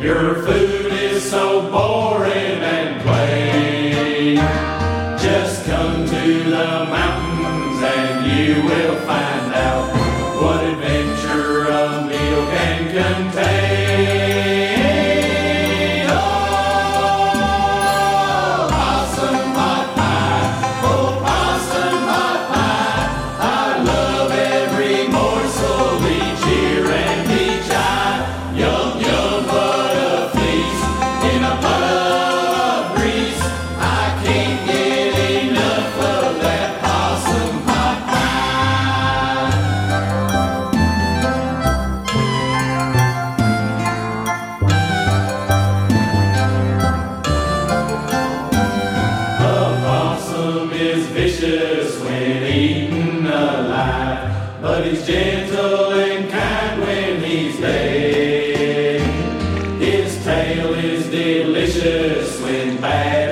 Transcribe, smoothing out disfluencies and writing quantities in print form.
Your food is so boring and plain. Just come to the mountains and you will find out what adventure a meal can contain. Oh, possum pot pie, oh, possum pot pie. I love every morsel, each ear and each eye. Yum, yum, what a feast in a pot of grease. I can't get enough of that possum pot pie. A possum is vicious when eaten alive, but he's gentle and kind when he's dead. His tail is delicious when bad.